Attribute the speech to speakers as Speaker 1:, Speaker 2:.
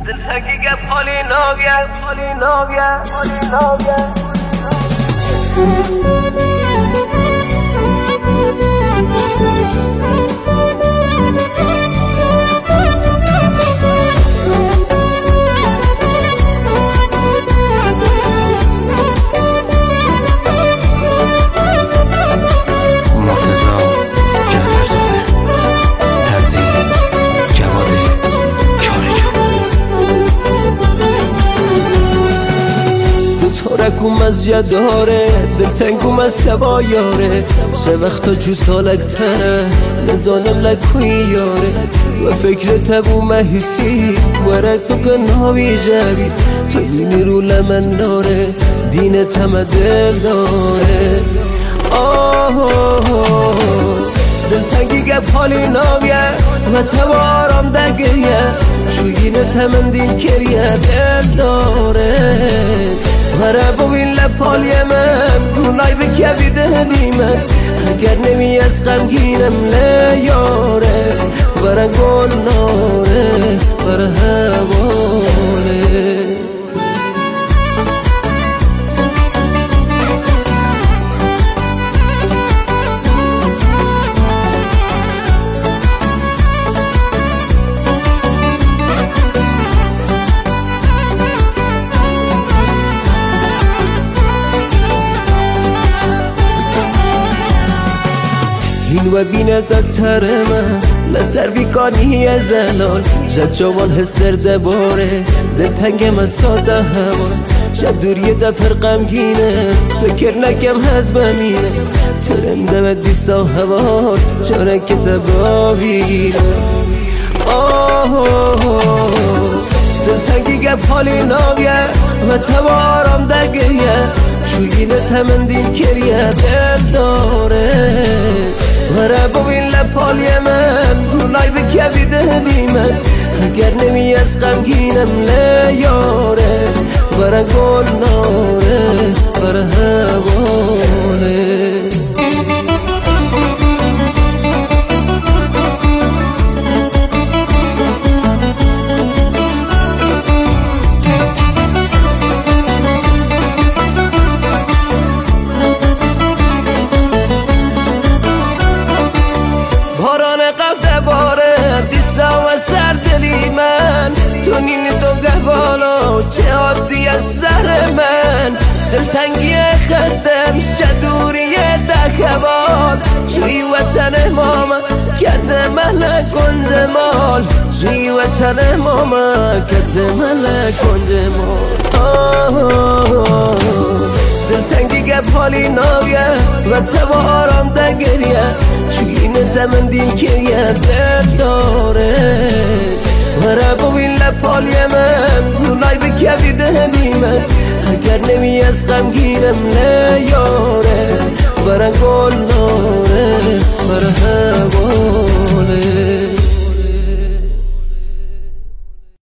Speaker 1: دلتنگی گپ حالی ناگه
Speaker 2: ترکم از یاداره دلتنگم از سوایاره سه وقتا جو سالک تره نزانم لکوی یاره و فکر تبو مهیسی ورک بکن هاوی جوی تو بینی رو لمن داره دین تم دل داره دلتنگی گپ حالی ناگه و توارم دگریه چوگینه تمن دین کریه دل داره هره بوین لپالی من گونای بکوی دهنی من اگر نمی از غمگینم لیاره برن گل ناره بر هواله این و بینه دکتر من لسر بیکانی زلال جد جوان هستر دباره دلتنگم از ساده هوا شب دوریه دفر غمگینه فکر نکم هز بمینه ترم دمت بیسا هوا چاره که دبابینه دلتنگی گپ حالی ناگه و توارم دگریه چوگینه تمندین کریه دل داره هره بوین لپالی من گونای بکوی دهنی من اگر نمی از غمگینم لیاره برن گل ناره بر هواله تو نینی تو گوالا چه عادی از سر من دلتنگی خستم شدوری دکوال چوی وطن ماما کت ملک کنج مال چوی وطن ماما کت ملک کنج مال دلتنگی گپ حالی ناگه و توارم دگریه چوی نتمن دین کریه دل داره هره بوین لپالی من گونای بکوی دهنی من اگر نمی از غمگینم لیاره